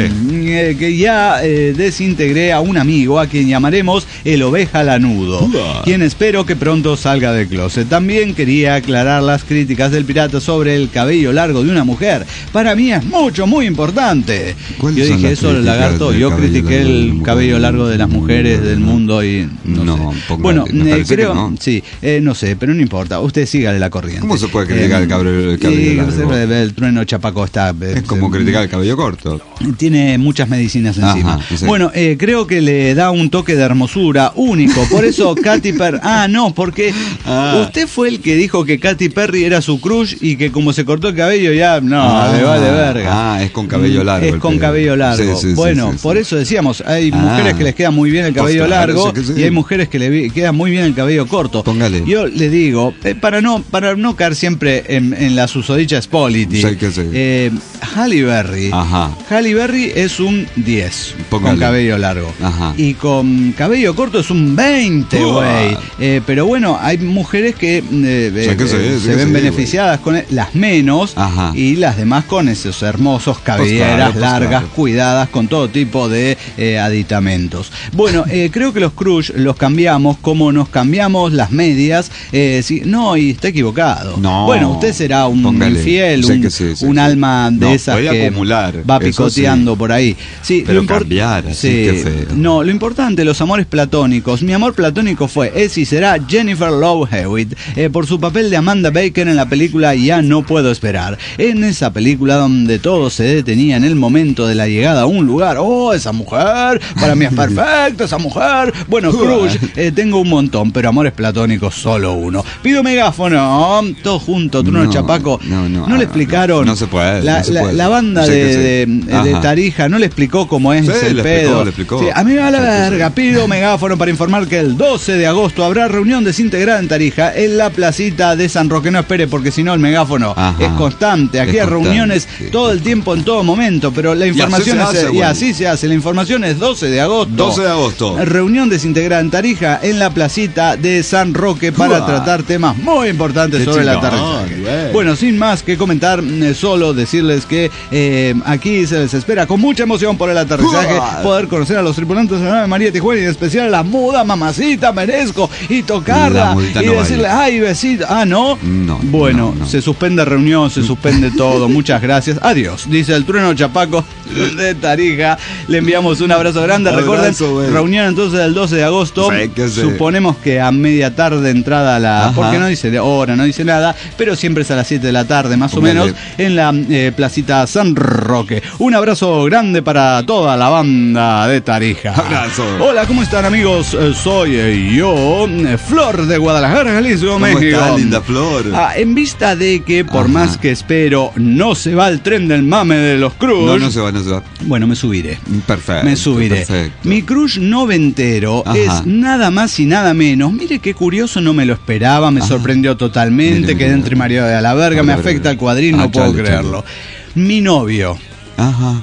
eh, que ya eh, desintegré a un amigo a quien llamaremos el Oveja Lanudo, uh. quien espero que pronto salga del closet. También quería aclarar las críticas del pirata sobre el cabello largo de una mujer. Para mí es mucho, muy importante. Yo dije eso, el lagarto, yo critiqué el cabello largo de las mujeres del mundo y no, no sé. Bueno, eh, creo, no. sí, eh, no sé, pero no importa. Usted siga de la corriente. ¿Cómo se puede criticar eh, el cabello, el cabello sí, largo? El, el trueno chapaco está... Es eh, como criticar el cabello corto. Tiene muchas medicinas encima. Ajá, sí. Bueno, eh, creo que le da un toque de hermosura único. Por eso Katy Perry... Ah, no, porque ah. usted fue el que dijo que Katy Perry era su crush y que como se cortó el cabello ya... No, ah, le vale verga. Ah, es con cabello largo. Es con cabello largo. Sí, sí, bueno, sí, sí, por sí. eso decíamos, hay ah. mujeres que les queda muy bien el cabello largo sí. y hay mujeres que le queda muy bien el cabello corto. Póngale. Yo le digo, eh, para no para no caer siempre en, en la susodicha Spolity, sí, que sí. eh, Halle Berry. Ajá. Halle Berry es un diez Póngale. con cabello largo. Ajá. Y con cabello corto es un veinte, güey. Uh. Eh, pero bueno, hay mujeres que, eh, eh, que se, sí, se ven sí, beneficiadas con las menos Ajá. y las demás con esos hermosos cabelleras pues claro, largas, pues claro. cuidadas con todo tipo de eh, aditamentos. Bueno, eh, creo que los crush los cambiamos como nos cambiamos las medias. Eh, si, no, y está equivocado. No. Bueno, usted será un Póngale. infiel, un, sí, sí, un sí. alma de no, esas que acumular. va picoteando sí. por ahí. Sí, pero lo cambiar, así sí, que feo. No, lo importante, los amores platónicos. Mi amor platónico fue, es y será Jennifer Love Hewitt, eh, por su papel de Amanda Baker en la película Ya no puedo esperar. En esa película donde todo se detenía en el momento de la llegada a un lugar. Oh, esa mujer, para mí es perfecta esa mujer. Bueno, crush, eh, tengo un montón, pero amores platónicos solo uno. Pido megáfono, todos juntos, Trueno no, Chapaco. No, no, no le explicaron. No, no se puede. La, no se la, puede. la banda de, de, de Tarija no le explicó cómo es sí, el le pedo. Explicó, le explicó. Sí, a mí me va la verga. Pido megáfono para informar que el doce de agosto habrá reunión desintegrada en Tarija en la placita de San Roque. No espere, porque si no el megáfono Ajá. es constante. Aquí hay reuniones sí. todo el tiempo, en todo momento, pero la información y así, es, se hace, y bueno. así se hace. La información es doce de agosto. doce de agosto. Reunión desintegrada en Tarija en la placita de San Roque para Uah. tratar temas muy importantes Qué sobre el aterrizaje. Bueno, sin más que comentar, solo decirles que eh, aquí se les espera con mucha emoción por el aterrizaje, Uah. poder conocer a los tripulantes de la nave María Tijuana y en especial a la muda mamacita merezco y tocarla y no decirle, vaya. ay, besito. Ah, ¿no? No. Bueno, no, no. se suspende reunión, se suspende todo. Muchas gracias. Adiós, dice el Trueno Chapaco de Tarija. Le enviamos un abrazo grande. Abrazo, Recuerden, wey. reunión entonces el doce de agosto. Sí, que sí. Suponemos que a media tarde entrada a la... Ajá. Porque no dice hora, no dice nada, pero siempre es a las siete de la tarde, más Póngale. o menos, en la eh, placita San Roque. Un abrazo grande para toda la banda de Tarija. Abrazo. Hola, ¿cómo están, amigos? Soy eh, yo, Flor de Guadalajara, Jalisco, ¿Cómo México. está, linda Flor? Ah, en vista de que, por Ajá. más que espero, no se va el tren del mame de los crush. No, no se va, no se va. Bueno, me subiré. Perfecto. Me subiré. Perfecto. Mi crush noventero Ajá. es nada más y nada menos. Mire qué curioso, no me lo esperaba, me Ajá. sorprendió totalmente, mire, quedé mire. entre Mario de la verga, a me ver, afecta el cuadril, ah, no puedo chale, creerlo. Chale. Mi novio. Ajá.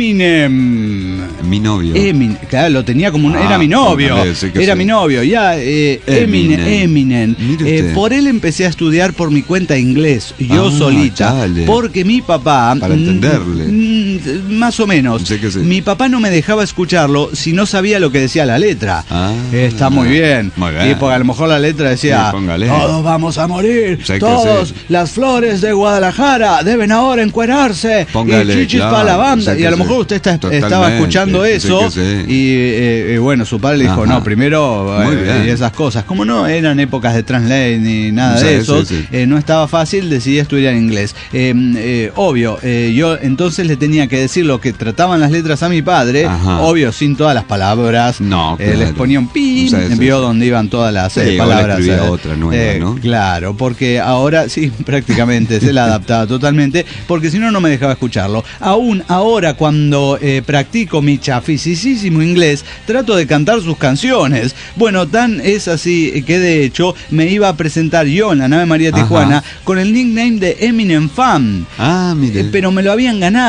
Eminem. Mi novio. Eminem. Claro, lo tenía como un... Ah, era mi novio. Sí era sí. mi novio. Ya, eh, Eminem. Eminem. Eh, por él empecé a estudiar por mi cuenta inglés. Yo ah, solita. Chale. Porque mi papá... Para entenderle. Mm, más o menos. Sí que sí. Mi papá no me dejaba escucharlo si no sabía lo que decía la letra. Ah, Está muy bien. Muy bien. Y porque a lo mejor la letra decía... Sí, todos vamos a morir. Sí todos. Sí. Las flores de Guadalajara deben ahora encuerarse. Póngale, y chichis claro. para la banda. Sí y a lo sí. mejor usted está, Totalmente. estaba escuchando eso. Sí sí. Y eh, eh, bueno, su padre le dijo, Ajá. no, primero eh, y esas cosas. Como no eran épocas de translate ni nada sí, de eso, sí, sí. Eh, no estaba fácil, decidí estudiar inglés. Eh, eh, obvio, eh, yo entonces le tenía que decir lo que trataban las letras a mi padre, Ajá. obvio, sin todas las palabras. No, claro. eh, les ponía un pin, sí, sí, vio sí. donde iban todas las eh, sí, palabras. Eh, otra nueva, eh, ¿no? Claro, porque ahora sí, prácticamente se la adaptaba totalmente, porque si no, no me dejaba escucharlo. Aún ahora, cuando eh, practico mi chafisísimo inglés, trato de cantar sus canciones. Bueno, tan es así que de hecho me iba a presentar yo en la nave María Tijuana Ajá. con el nickname de Eminem Fan. Ah, mire. Eh, pero me lo habían ganado ya.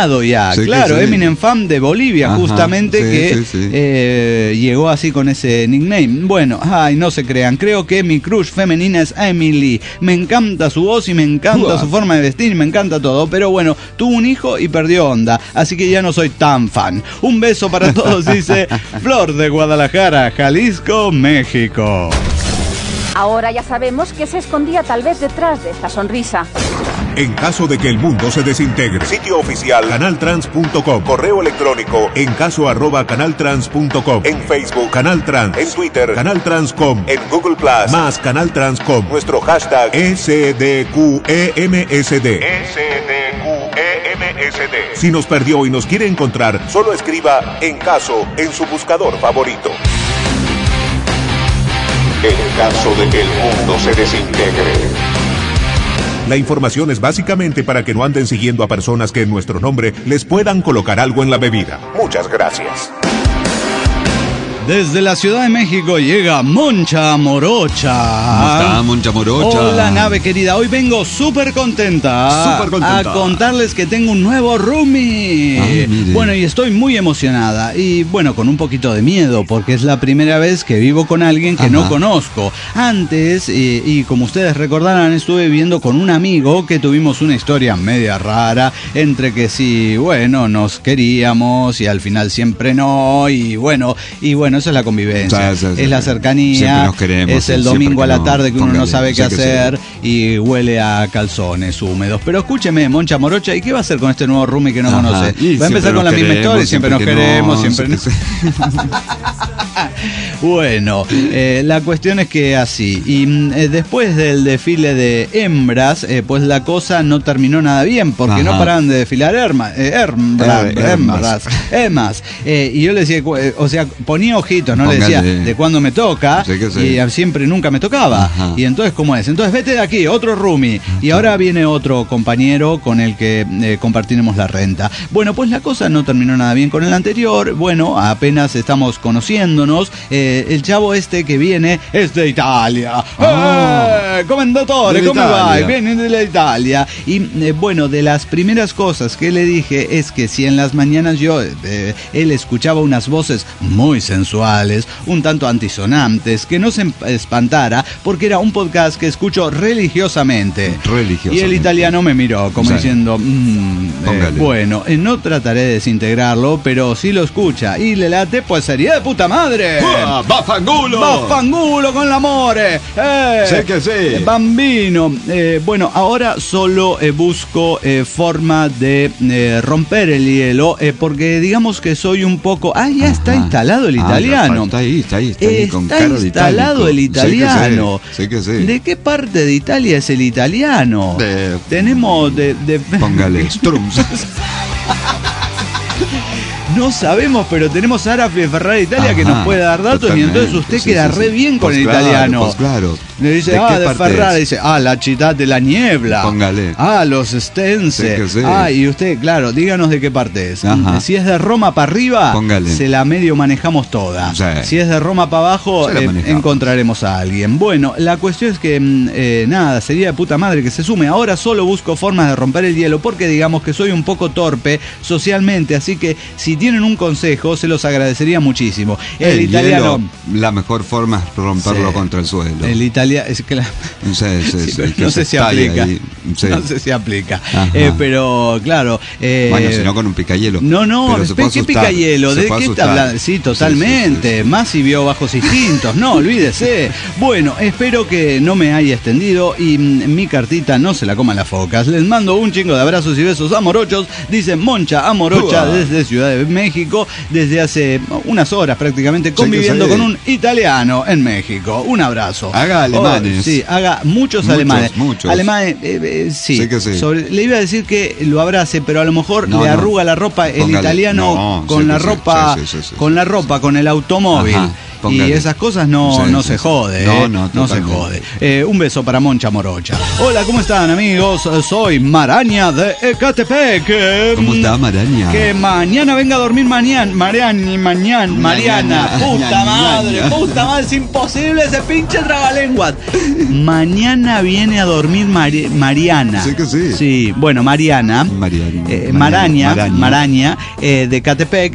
Bolivia, Sí, claro, sí. Eminem fan de Bolivia, Ajá, justamente, sí, que sí, sí. eh, llegó así con ese nickname. Bueno, ay, no se crean, creo que mi crush femenina es Emily. Me encanta su voz y me encanta Uah. su forma de vestir, me encanta todo, pero bueno, tuvo un hijo y perdió onda, así que ya no soy tan fan. Un beso para todos, dice Flor de Guadalajara, Jalisco, México. Ahora ya sabemos que se escondía tal vez detrás de esta sonrisa. En caso de que el mundo se desintegre. Sitio oficial canaltrans punto com. Correo electrónico en caso arroba canaltrans punto com. En Facebook Canal Trans. En Twitter Canal Trans punto com. En Google Plus más Canal Trans punto com. Nuestro hashtag S D Q E M S D. S D Q E M S D. Si nos perdió y nos quiere encontrar, solo escriba en caso en su buscador favorito. En caso de que el mundo se desintegre. La información es básicamente para que no anden siguiendo a personas que en nuestro nombre les puedan colocar algo en la bebida. Muchas gracias. Desde la Ciudad de México llega Moncha Morocha. ¿Cómo está, Moncha Morocha? Hola, nave querida. Hoy vengo súper contenta, Súper contenta a contarles que tengo un nuevo roomie. Ay, mire. Bueno, y estoy muy emocionada. Y bueno, con un poquito de miedo, porque es la primera vez que vivo con alguien que Ajá. no conozco. Antes, y, y como ustedes recordarán, estuve viviendo con un amigo que tuvimos una historia media rara, entre que sí, bueno, nos queríamos y al final siempre no. Y bueno, y bueno, esa es la convivencia. Sí, sí, sí, es la sí. cercanía. Siempre nos queremos, es el sí, domingo siempre a la que no. tarde que uno no Póngale, sabe qué sí que sí. hacer y huele a calzones húmedos. Pero escúcheme, Moncha Morocha, ¿y qué va a hacer con este nuevo roomie que no Ajá. conoce? Y Va a empezar siempre con la nos misma queremos, historia, siempre nos siempre que queremos, no, siempre no. siempre Bueno, eh, la cuestión es que así, y mm, eh, después del desfile de hembras, eh, pues la cosa no terminó nada bien, porque Ajá. no paraban de desfilar herma, eh, hembra- Eh, hermas. hembras, hembras. Eh, y yo le decía, cu- eh, o sea, ponía ojitos, no le decía Póngale. de cuándo me toca, Sí que sí. y eh, siempre nunca me tocaba. Ajá. Y entonces, ¿cómo es? Entonces, vete de aquí, otro roomie. Y ahora viene otro compañero con el que eh, compartiremos la renta. Bueno, pues la cosa no terminó nada bien con el anterior. Bueno, apenas estamos conociéndonos. Eh, el chavo este que viene es de Italia. Ah. ¡Eh! Commendatore, De ¿cómo va? Italia. Viene de la Italia. Y eh, bueno, de las primeras cosas que le dije es que si en las mañanas yo, eh, él escuchaba unas voces muy sensuales, un tanto antisonantes, que no se em- espantara porque era un podcast que escucho religiosamente. Religiosamente. Y el italiano me miró como Sí. diciendo, mm, eh, Póngale. bueno, eh, no trataré de desintegrarlo, pero si lo escucha y le late, pues sería de puta madre. ¡Ah, ¡Bafangulo! ¡Vaffangulo con l'amore! Eh, Sí que sí. eh, Bambino. Eh, bueno, ahora solo eh, busco eh, forma de eh, romper el hielo, eh, porque digamos que soy un poco... Ah, ya está Ajá. instalado el Ah, italiano. Está ahí, está ahí, está ahí, con Está cara de instalado el itálico. italiano. Sí que sí, sí que sí. ¿De qué parte de Italia es el italiano? De- Tenemos de... de- Póngale, Strums. No sabemos, pero tenemos a Arafi de Ferrari Italia que Ajá, nos puede dar datos y entonces totalmente, usted sí, queda sí, re sí. bien con Pues el claro, italiano. pues claro. Le dice, ¿De ah, qué de parte Ferrari, es? dice, ah, la ciudad de la niebla. Póngale. Ah, los Stense. Sí que sí. Ah, y usted, claro, díganos de qué parte es. Ajá. Si es de Roma para arriba, Póngale. se la medio manejamos toda. Sí. Si es de Roma para abajo, Se la eh, manejamos. encontraremos a alguien. Bueno, la cuestión es que, mm, eh, nada, sería de puta madre que se sume. Ahora solo busco formas de romper el hielo porque digamos que soy un poco torpe socialmente, así que si tienen un consejo, se los agradecería muchísimo. El, El italiano... hielo, la mejor forma es romperlo Sí. contra el suelo. El italiano... Es que la... Sí, sí, Sí, sí, pero que no se sé si estalle aplica. ahí. Sí. No sé si aplica. Ajá. Eh, pero, claro. eh, Bueno, si no con un picayelo. No, no, Pero se ¿qué, puede qué asustar, picayelo? se ¿De puede qué está asustar. hablando? Sí, Sí, totalmente. sí, sí, sí. Más si vio bajos instintos. No, olvídese. Bueno, espero que no me haya extendido y mm, mi cartita no se la coman las focas. Les mando un chingo de abrazos y besos amorochos. Dice Moncha Amorocha Uah. desde Ciudad de México, desde hace unas horas prácticamente, que conviviendo sí. con un italiano en México. Un abrazo. Haga alemanes. Oh, sí, haga muchos, Muchos, alemanes. muchos. Alemanes, eh, eh, sí. Sí que sí. Sobre- le iba a decir que lo abrace, pero a lo mejor No, le no. arruga la ropa el Póngale. italiano No, con sí la que sí, ropa, sí, sí, sí, sí, con sí, la sí. ropa, con el automóvil. Ajá. y esas cosas no, sí, no sí, se sí. jode, No, eh, no, no se totalmente. jode. Eh, un beso para Moncha Morocha. Hola, ¿cómo están, amigos? Soy Maraña de Ecatepec. Eh, ¿Cómo está, Maraña? Que mañana venga a dormir mañana, Mariana, mañana, Mariana, Mañana, puta mañana. madre, puta madre, es imposible ese pinche trabalenguas. Mañana viene a dormir Mari- Mariana. Sí que sí. Sí, bueno, Mariana. Mariana. Eh, Mariana, Maraña, Maraña. Maraña, eh, de Catepec,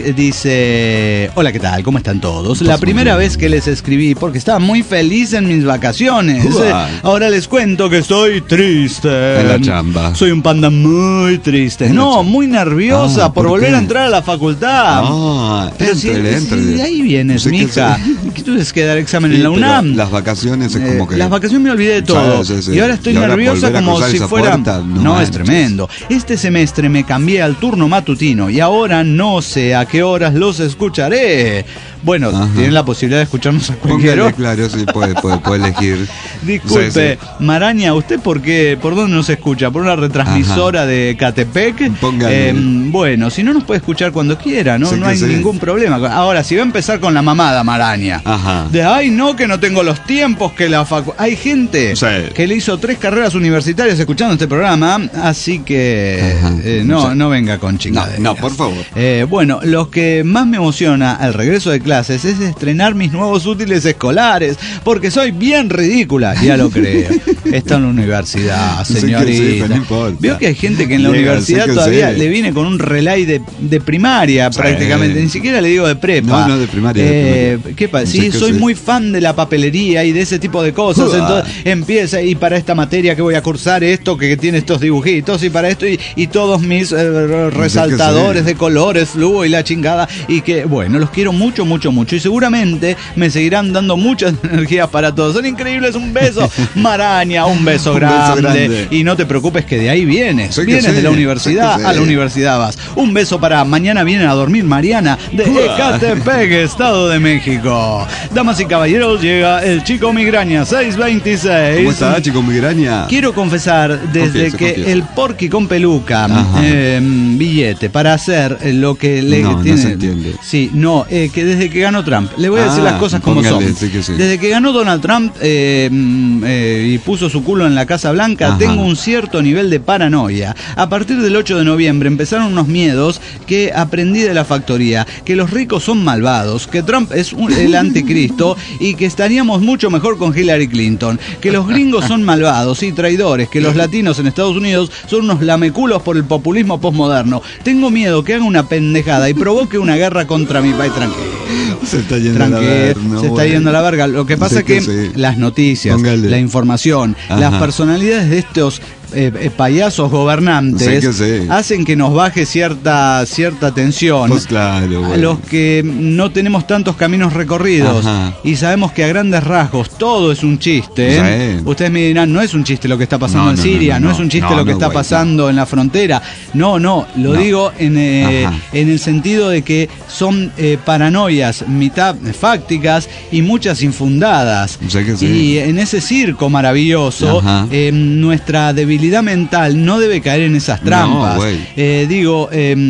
dice: hola, ¿qué tal? ¿Cómo están todos? La Pues muy primera bien. vez que les escribí porque estaba muy feliz en mis vacaciones. Uah. Eh, Ahora les cuento que estoy triste. En la chamba. Soy un panda muy triste. En la No, chamba. muy nerviosa Ah, por ¿por volver qué? a entrar a la facultad. Ah, Pero si, éntrele, si éntrele. de ahí vienes, Sí que mija. sí. ¿Qué tienes que dar examen Sí, en la pero UNAM? las vacaciones es Eh, como que... Las vacaciones me olvidé de todo. Sí, sí, sí. Y ahora estoy Y ahora nerviosa volver a como cruzar si esa fuera. puerta, no no, es manches. tremendo. Este semestre me cambié al turno matutino y ahora no sé a qué horas los escucharé. Bueno, Ajá. tienen la posibilidad de escucharnos a cualquier Póngale, hora. claro, sí, puede, puede, puede elegir. Disculpe, Sí, sí. Maraña, ¿usted por qué? ¿Por dónde nos escucha? ¿Por una retransmisora de Catepec? Póngale. Eh, bueno, si no nos puede escuchar cuando quiera, no, Sí no que hay sí. ningún problema. Ahora, si va a empezar con la mamada, Maraña. Ajá. De ay, no, que no tengo los tiempos, que la facu... Hay gente Sí. que le hizo tres carreras universitarias escuchando este programa, así que Ajá. eh, no, Sí. no venga con chingaderas. No, no, por favor. Eh, bueno, lo que más me emociona al regreso de clases es estrenar mis nuevos útiles escolares, porque soy bien ridícula, ya lo creo. Está en la universidad, Sí que sí, señorita. pero no importa. Veo que hay gente que en la Llega, universidad sí que todavía sí. le viene con un relay de, de primaria Sí. prácticamente, ni siquiera le digo de prepa. No, no, de primaria, de Eh, primaria. ¿Qué pasa? Sí Sí, que soy sí. muy fan de la papelería y de ese tipo de cosas. Uah. Entonces empieza, y para esta materia que voy a cursar esto, que tiene estos dibujitos, y para esto, y, y todos mis eh, resaltadores sí. de colores, flujo y la chingada, y que, bueno, los quiero mucho, mucho, mucho, y seguramente me seguirán dando muchas energías para todos. Son increíbles, un beso, Maraña, un beso, Un beso grande, grande. y no te preocupes que de ahí vienes, Sí que vienes sí, de la universidad sí que a la sí. universidad vas. Un beso para mañana vienen a dormir Mariana de Uah. Ecatepec, Estado de México. Damas y caballeros, llega el chico migraña seis veintiséis. ¿Cómo está, chico migraña? Quiero confesar, desde Confiese, que confiese. el Porky con peluca, Ajá. eh, billete, para hacer lo que le No, no tiene. se entiende. Sí, no, eh, que desde que ganó Trump, le voy a decir Ah, las cosas como póngale, son. sí que sí. Desde que ganó Donald Trump eh, mm, eh, y puso su culo en la Casa Blanca, Ajá. tengo un cierto nivel de paranoia. A partir del ocho de noviembre empezaron unos miedos que aprendí de la factoría, que los ricos son malvados, que Trump es un- el anticristo y que estaríamos mucho mejor con Hillary Clinton, que los gringos son malvados y traidores, que los latinos en Estados Unidos son unos lameculos por el populismo postmoderno. Tengo miedo que haga una pendejada y provoque una guerra contra mi país. Tranquilo. Se está yendo a la Tranquilo, verga, no, se está bueno. yendo a la verga. Lo que pasa Sí es que, que sí. las noticias, Póngale. la información, las Ajá. personalidades de estos eh, eh, payasos gobernantes Sí que sí. hacen que nos baje cierta, cierta tensión. Pues claro, A güey. los que no tenemos tantos caminos recorridos Ajá. y sabemos que a grandes rasgos todo es un chiste. ¿eh? Sí. Ustedes me dirán, no es un chiste lo que está pasando No, en no, Siria, no, no, no, es un chiste no, lo que no, está güey, pasando en la frontera. No, no, lo No. digo en, eh, Ajá. en el sentido de que son eh, paranoias mitad fácticas y muchas infundadas. Sí que sí. Y en ese circo maravilloso, Ajá. eh, nuestra debilidad mental no debe caer en esas trampas. No, güey. Eh, digo,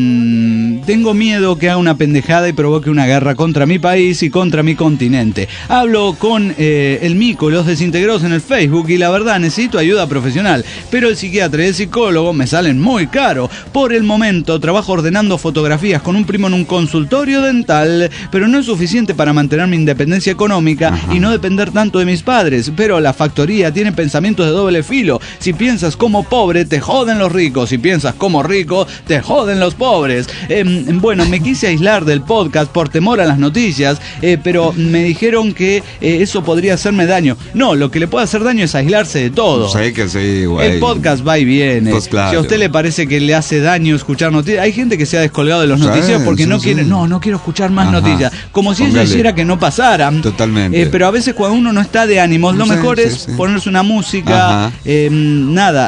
eh, tengo miedo que haga una pendejada y provoque una guerra contra mi país y contra mi continente. Hablo con eh, el Mico, los desintegrados en el Facebook, y la verdad necesito ayuda profesional, pero el psiquiatra y el psicólogo me salen muy caro. Por el momento trabajo ordenando fotografías con un primo en un consultorio dental, pero no es suficiente para mantener mi independencia económica Ajá. y no depender tanto de mis padres. Pero la factoría tiene pensamientos de doble filo. Si piensas como pobre, te joden los ricos. Si piensas como rico, te joden los pobres. Eh, bueno, me quise aislar del podcast por temor a las noticias, eh, pero me dijeron que eh, eso podría hacerme daño. No, lo que le puede hacer daño es aislarse de todo. Sí que sí, güey. El podcast va y viene. Pues claro. Si a usted le parece que le hace daño escuchar noticias, hay gente que se ha descolgado de los Sí, noticias porque sí, no sí. quiere, no, no quiero escuchar más Ajá. noticias. Como si eso Póngale. hiciera que no pasaran. Totalmente. Eh, pero a veces cuando uno no está de ánimos, lo Sí, mejor sí, es sí. ponerse una música, Ajá. eh, nada,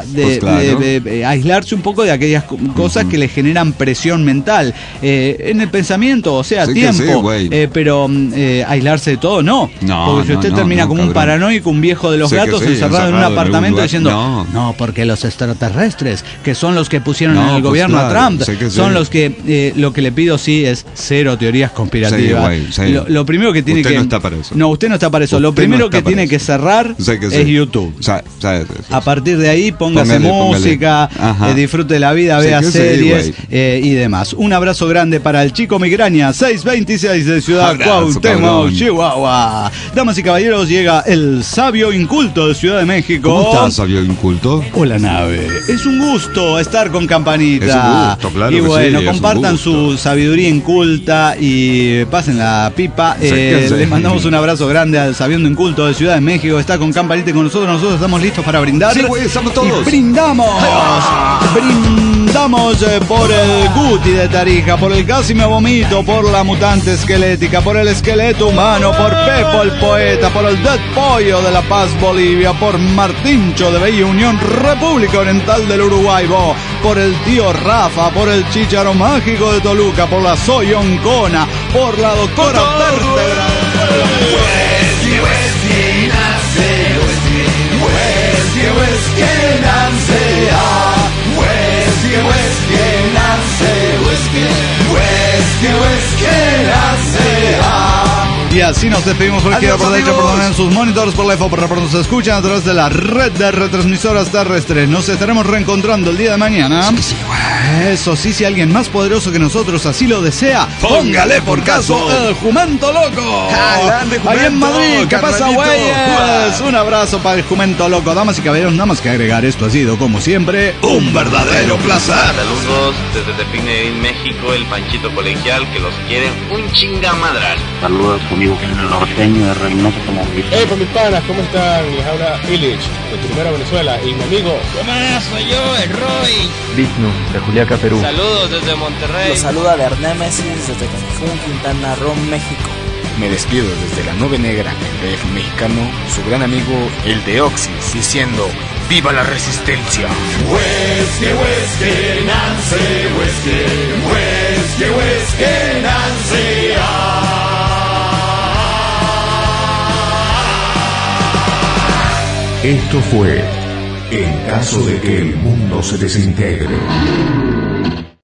de, Pues claro. de, de, de aislarse un poco de aquellas co- cosas uh-huh. que le generan presión mental. Eh, en el pensamiento, o sea, sí tiempo, sí, eh, pero eh, aislarse de todo, no. No, porque si no, usted no, termina no, como cabrón. un paranoico, un viejo de los Sí gatos, sí, encerrado en un encerrado en apartamento algún diciendo, lugar. no. no, porque los extraterrestres, que son los que pusieron No, en el pues gobierno claro, a Trump, sí que son sí. los que, eh, lo que le pido sí es cero teorías conspirativas. Sí, güey, sí. Lo, lo primero que tiene Usted que... no está para eso. No, usted no está para eso. Lo Usted primero no está que para tiene eso. que cerrar Sí que sí. es YouTube. O sea, o sea, A partir de ahí póngase Póngale, póngale. música, Ajá. eh, disfrute de la vida, Sí vea que sí, series güey. eh, y demás. Un abrazo grande para el Chico Migraña, seiscientos veintiséis de Ciudad Abrazo, Cuauhtémoc, cabrón. Chihuahua. Damas y caballeros, llega el sabio inculto de Ciudad de México. ¿Cómo estás, sabio inculto? Hola nave, es un gusto estar con Campanita. Es un gusto, claro Y que bueno, sí, es un compartan gusto. su sabiduría inculta y pasen la pipa. Sí, Eh, que sí. les mandamos un abrazo grande al sabiendo inculto de Ciudad de México. Está con Campanita y con nosotros. Nosotros estamos listos para brindar. Sí, güey, estamos todos. Y brindamos. Brindamos eh, por el Guti de Tarija, por el Casi Me Vomito, por la mutante esquelética, por el esqueleto humano, por Pepo el poeta, por el Dead Pollo de La Paz, Bolivia, por Martincho de Bella Unión, República Oriental del Uruguay, bo, por el tío Rafa, por el Chícharo Mágico de Toluca, por la Soy Oncona, por la doctora Vértebra. Y así nos despedimos por izquierda, por derecha, por donde en sus monitores, por la F O, por reportes se escuchan a través de la red de retransmisoras terrestres. Nos estaremos reencontrando el día de mañana. Sí, sí, eso sí, si alguien más poderoso que nosotros así lo desea, póngale por caso el Jumento Loco. Ah, grande Jumento, ahí en Madrid, ¿qué pasa, carnalito? güeyes? Un abrazo para el Jumento Loco. Damas y caballeros, nada más que agregar, esto ha sido, como siempre, un verdadero placer. Saludos desde Tepinedín, México, el Panchito Colegial, que los quiere un chingamadral. Saludos conmigo, el norteño de Reynoso como Hey, con mis panas, ¿cómo están? Les habla Illich, de Primera Venezuela, y mi amigo... ¿Qué más? Soy yo, el Roy. Vigno, de Juliaca, Perú. Saludos desde Monterrey. Los saluda Bernémesis desde Cancún, Quintana Roo, México. Me despido desde la Nube Negra, el D F mexicano, su gran amigo, el Deoxys, diciendo... ¡Viva la resistencia! Whisky, whisky, Nancy, whisky, whisky, whisky, Nancy. Esto fue En caso de que el mundo se desintegre.